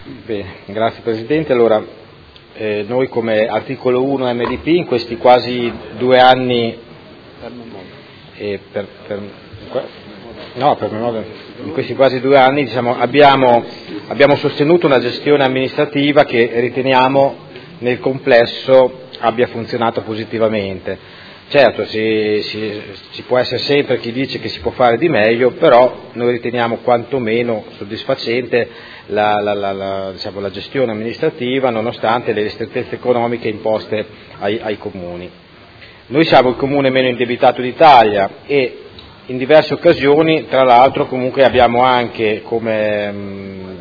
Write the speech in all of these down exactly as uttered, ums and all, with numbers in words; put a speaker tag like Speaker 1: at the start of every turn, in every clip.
Speaker 1: Bene, grazie Presidente. Allora, eh, noi come articolo uno M D P in questi quasi due anni, eh, per, per, no, per in questi quasi due anni diciamo, abbiamo, abbiamo sostenuto una gestione amministrativa che riteniamo nel complesso abbia funzionato positivamente. Certo, si, si, ci può essere sempre chi dice che si può fare di meglio, però noi riteniamo quantomeno soddisfacente la, la, la, la, diciamo, la gestione amministrativa nonostante le ristrettezze economiche imposte ai, ai comuni. Noi siamo il comune meno indebitato d'Italia e in diverse occasioni, tra l'altro, comunque abbiamo anche come mh,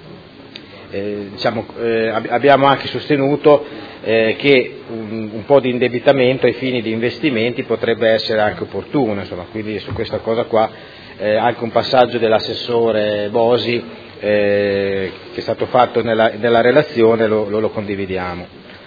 Speaker 1: eh, diciamo, eh, abbiamo anche sostenuto Eh, che un, un po' di indebitamento ai fini di investimenti potrebbe essere anche opportuno, insomma, quindi su questa cosa qua eh, anche un passaggio dell'assessore Bosi eh, che è stato fatto nella, nella relazione lo, lo, lo condividiamo.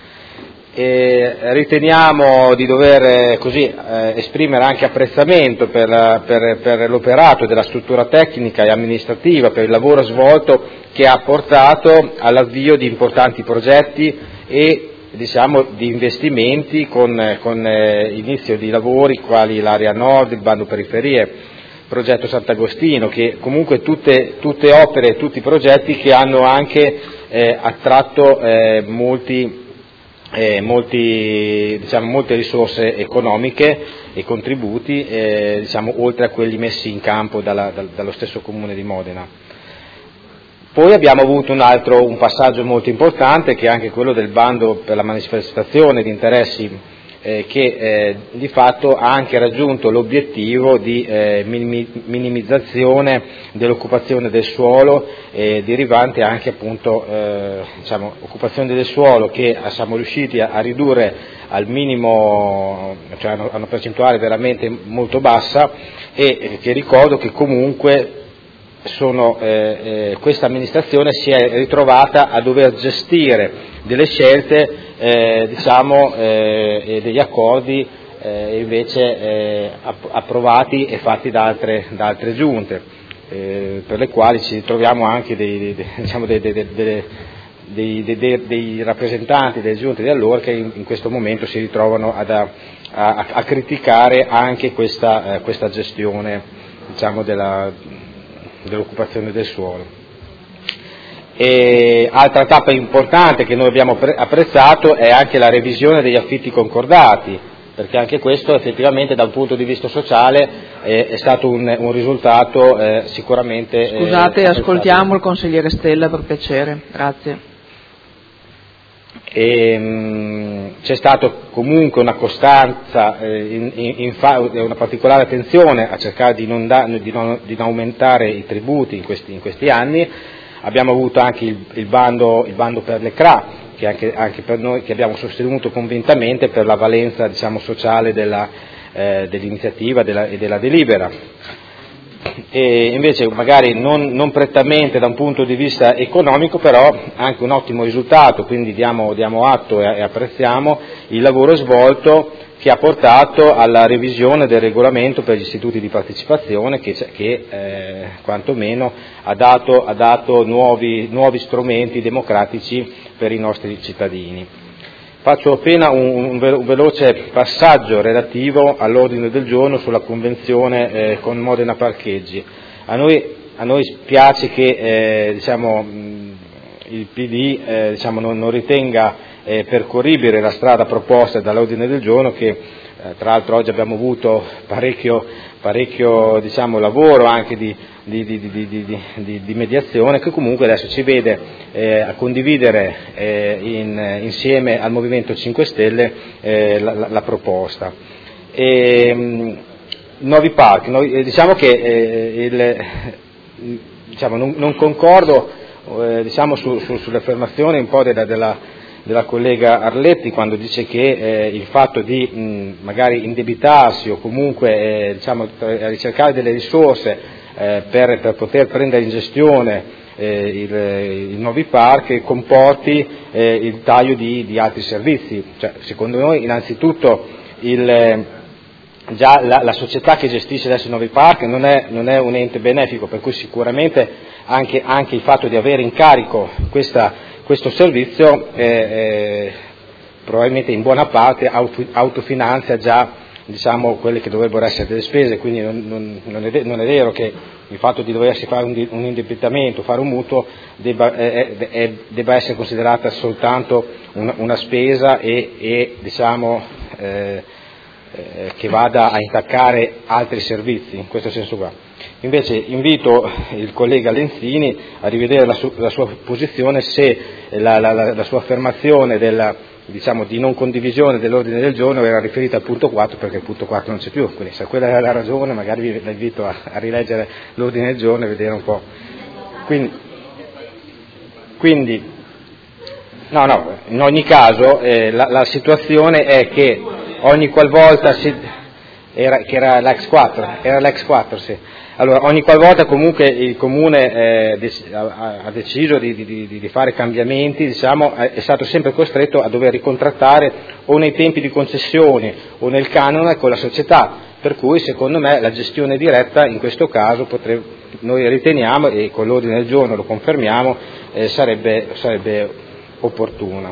Speaker 1: E riteniamo di dover eh, così eh, esprimere anche apprezzamento per, la, per, per l'operato della struttura tecnica e amministrativa, per il lavoro svolto che ha portato all'avvio di importanti progetti e diciamo di investimenti con, con eh, inizio di lavori quali l'area nord, il bando periferie, progetto Sant'Agostino, che comunque tutte, tutte opere, tutti progetti che hanno anche eh, attratto eh, molti, eh, molti, diciamo, molte risorse economiche e contributi, eh, diciamo, oltre a quelli messi in campo dalla, dal, dallo stesso Comune di Modena. Poi abbiamo avuto un altro un passaggio molto importante che è anche quello del bando per la manifestazione di interessi eh, che eh, di fatto ha anche raggiunto l'obiettivo di eh, minimizzazione dell'occupazione del suolo eh, derivante anche appunto eh, diciamo, occupazione del suolo che siamo riusciti a, a ridurre al minimo, cioè a una percentuale veramente molto bassa e eh, che ricordo che comunque Sono, eh, eh, questa amministrazione si è ritrovata a dover gestire delle scelte eh, diciamo, eh, e degli accordi eh, invece eh, approvati e fatti da altre, da altre giunte, eh, per le quali ci ritroviamo anche dei, dei, diciamo dei, dei, dei, dei, dei, dei rappresentanti delle giunte di allora che in, in questo momento si ritrovano ad, a, a, a criticare anche questa, eh, questa gestione diciamo, della dell'occupazione del suolo. E altra tappa importante che noi abbiamo apprezzato è anche la revisione degli affitti concordati, perché anche questo effettivamente da un punto di vista sociale eh, è stato un, un risultato eh, sicuramente...
Speaker 2: Scusate,
Speaker 1: eh,
Speaker 2: ascoltiamo il consigliere Stella per piacere, grazie.
Speaker 1: E, mh, c'è stata comunque una costanza, eh, in, in, in fa, una particolare attenzione a cercare di non, da, di non, di non aumentare i tributi in questi, in questi anni. Abbiamo avuto anche il, il, bando, il bando per le C R A, che anche, anche per noi che abbiamo sostenuto convintamente per la valenza diciamo, sociale della, eh, dell'iniziativa della, e della delibera. E invece magari non, non prettamente da un punto di vista economico, però anche un ottimo risultato, quindi diamo, diamo atto e, e apprezziamo il lavoro svolto che ha portato alla revisione del regolamento per gli istituti di partecipazione che, che eh, quantomeno ha dato, ha dato nuovi, nuovi strumenti democratici per i nostri cittadini. Faccio appena un, un veloce passaggio relativo all'ordine del giorno sulla convenzione eh, con Modena Parcheggi. A noi, a noi piace che eh, diciamo, il P D eh, diciamo, non, non ritenga eh, percorribile la strada proposta dall'ordine del giorno che eh, tra l'altro oggi abbiamo avuto parecchio, parecchio diciamo, lavoro anche di, di, di, di, di, di, di mediazione che comunque adesso ci vede eh, a condividere eh, in, insieme al Movimento cinque Stelle eh, la, la proposta. E, mh, nuovi parchi, noi, eh, diciamo che eh, il, diciamo, non, non concordo eh, diciamo, su, su, sulle affermazioni un po' della, della della collega Arletti quando dice che eh, il fatto di mh, magari indebitarsi o comunque eh, diciamo, ricercare delle risorse eh, per, per poter prendere in gestione eh, il, i nuovi parchi comporti eh, il taglio di, di altri servizi. Cioè, secondo noi innanzitutto il, già la, la società che gestisce adesso i nuovi parchi non è, non è un ente benefico, per cui sicuramente anche, anche il fatto di avere in carico questa, questo servizio eh, eh, probabilmente in buona parte auto, autofinanzia già, diciamo, quelle che dovrebbero essere delle spese, quindi non, non, non, è, non è vero che il fatto di doversi fare un, un indebitamento, fare un mutuo, debba, è, è, debba essere considerata soltanto una, una spesa e, e diciamo, eh, eh, che vada a intaccare altri servizi, in questo senso qua. Invece invito il collega Lenzini a rivedere la, su, la sua posizione, se la, la, la, la sua affermazione della, diciamo, di non condivisione dell'ordine del giorno era riferita al punto quattro, perché il punto quattro non c'è più, quindi se quella era la ragione magari vi la invito a, a rileggere l'ordine del giorno e vedere un po'. Quindi, quindi no, no, in ogni caso eh, la, la situazione è che ogni qualvolta si, era, che era l'ex quattro, era l'ex quattro, sì. Allora, ogni qualvolta comunque il Comune eh, ha, ha deciso di, di, di fare cambiamenti, diciamo, è stato sempre costretto a dover ricontrattare o nei tempi di concessione o nel canone con la società, per cui secondo me la gestione diretta in questo caso potrebbe, noi riteniamo, e con l'ordine del giorno lo confermiamo, eh, sarebbe, sarebbe opportuna.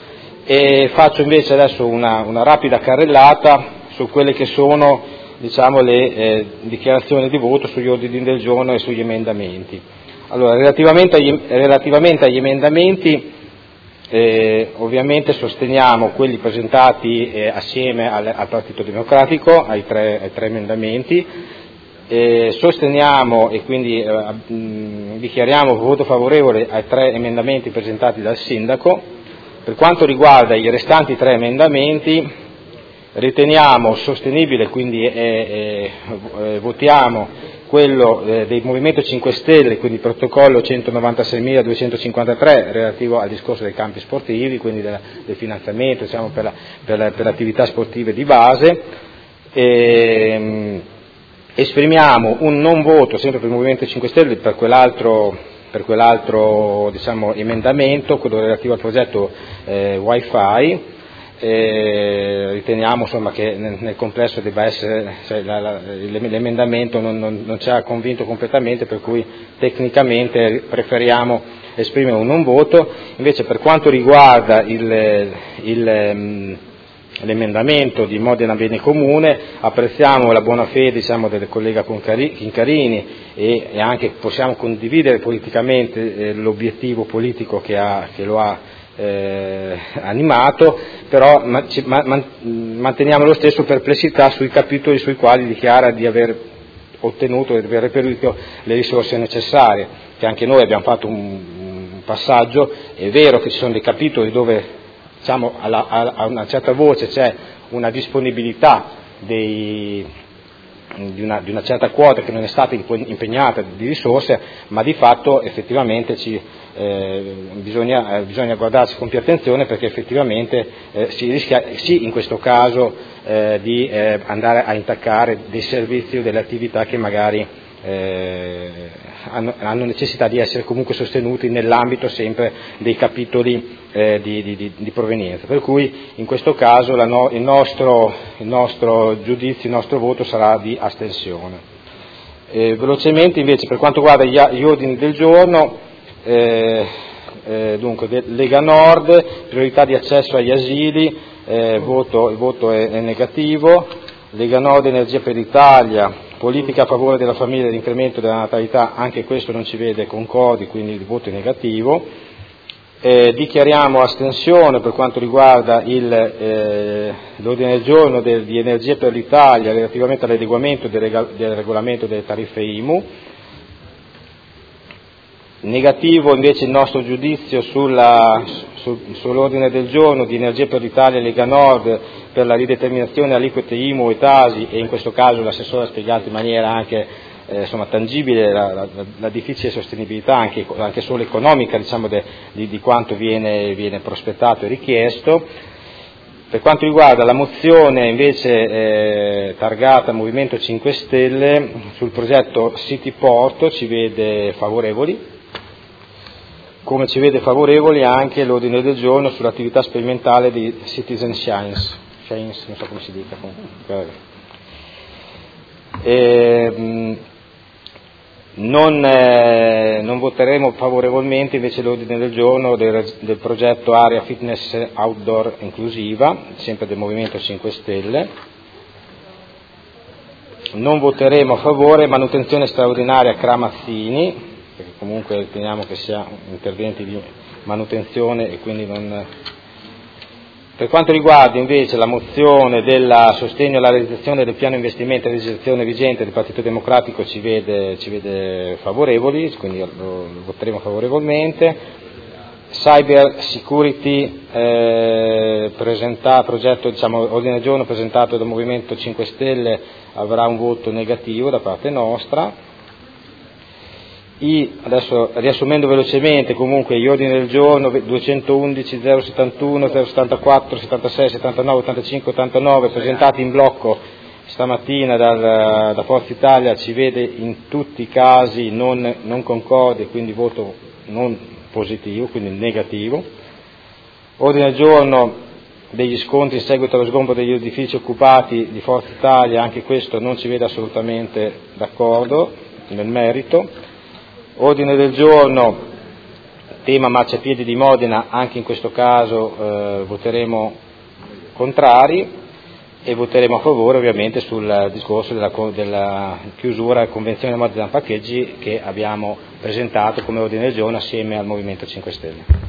Speaker 1: E faccio invece adesso una, una rapida carrellata su quelle che sono, diciamo, le eh, dichiarazioni di voto sugli ordini del giorno e sugli emendamenti. Allora, relativamente agli, relativamente agli emendamenti, eh, ovviamente sosteniamo quelli presentati eh, assieme al, al Partito Democratico, ai tre, ai tre emendamenti, eh, sosteniamo e quindi eh, mh, dichiariamo voto favorevole ai tre emendamenti presentati dal Sindaco. Per quanto riguarda i restanti tre emendamenti, riteniamo sostenibile, quindi eh, eh, eh, votiamo quello eh, del Movimento cinque Stelle, quindi il protocollo centonovantaseimiladuecentocinquantatré relativo al discorso dei campi sportivi, quindi del, del finanziamento, diciamo, per, la, per, la, per le attività sportive di base. E, esprimiamo un non voto sempre per il Movimento cinque Stelle per quell'altro, per quell'altro diciamo, emendamento, quello relativo al progetto eh, Wi-Fi. E riteniamo insomma che nel, nel complesso debba essere, cioè, la, la, l'emendamento non, non, non ci ha convinto completamente, per cui tecnicamente preferiamo esprimere un non voto. Invece per quanto riguarda il, il, l'emendamento di Modena Bene Comune, apprezziamo la buona fede, diciamo, del collega Chincarini e, e anche possiamo condividere politicamente eh, l'obiettivo politico che, ha, che lo ha Eh, animato, però ma, ci, ma, man, manteniamo lo stesso perplessità sui capitoli sui quali dichiara di aver ottenuto e di aver reperito le risorse necessarie, che anche noi abbiamo fatto un, un passaggio. È vero che ci sono dei capitoli dove, diciamo, alla, a, a una certa voce c'è una disponibilità dei, di, una, di una certa quota che non è stata impegnata di risorse, ma di fatto effettivamente ci Eh, bisogna, eh, bisogna guardarci con più attenzione, perché effettivamente eh, si rischia sì in questo caso eh, di eh, andare a intaccare dei servizi o delle attività che magari eh, hanno, hanno necessità di essere comunque sostenuti nell'ambito sempre dei capitoli eh, di, di, di provenienza, per cui in questo caso la no, il, nostro, il nostro giudizio, il nostro voto sarà di astensione. Eh, velocemente invece per quanto riguarda gli, gli ordini del giorno, Eh, eh, dunque Lega Nord, priorità di accesso agli asili, eh, voto, il voto è, è negativo. Lega Nord, Energia per l'Italia, politica a favore della famiglia e l'incremento della natalità, anche questo non ci vede concordi, quindi il voto è negativo. Eh, dichiariamo astensione per quanto riguarda il, eh, l'ordine del giorno del, di Energia per l'Italia relativamente all'adeguamento del, rega, del regolamento delle tariffe I M U. Negativo invece il nostro giudizio sulla, su, sull'ordine del giorno di Energia per l'Italia e Lega Nord per la rideterminazione aliquote I M U e Tasi, e in questo caso l'assessore ha spiegato in maniera anche eh, insomma, tangibile la, la, la difficile sostenibilità anche, anche solo economica, diciamo, de, di, di quanto viene, viene prospettato e richiesto. Per quanto riguarda la mozione invece eh, targata Movimento cinque Stelle sul progetto City Porto ci vede favorevoli, come ci vede favorevoli anche l'ordine del giorno sull'attività sperimentale di Citizen Science, Science non so come si dica comunque. E, Non, eh, non voteremo favorevolmente invece l'ordine del giorno del, del progetto Area Fitness Outdoor Inclusiva, sempre del Movimento cinque Stelle. Non voteremo a favore manutenzione straordinaria Cramazzini, perché comunque riteniamo che sia interventi di manutenzione e quindi non... Per quanto riguarda invece la mozione del sostegno alla realizzazione del piano investimento e legislazione vigente del Partito Democratico ci vede, ci vede favorevoli, quindi lo, lo voteremo favorevolmente. Cyber Security, eh, presenta, progetto, diciamo, ordine del giorno presentato dal Movimento cinque Stelle avrà un voto negativo da parte nostra. I, adesso riassumendo velocemente, comunque gli ordini del giorno duecentoundici, zero settantuno, zero settantaquattro, settantasei, settantanove, ottantacinque, ottantanove presentati in blocco stamattina dal, da Forza Italia ci vede in tutti i casi non, non concorde, quindi voto non positivo, quindi negativo. Ordine del giorno degli scontri in seguito allo sgombero degli edifici occupati di Forza Italia, anche questo non ci vede assolutamente d'accordo nel merito. Ordine del giorno, tema marciapiedi di Modena, anche in questo caso eh, voteremo contrari e voteremo a favore ovviamente sul discorso della, della chiusura della Convenzione Modena Parcheggi che abbiamo presentato come ordine del giorno assieme al Movimento cinque Stelle.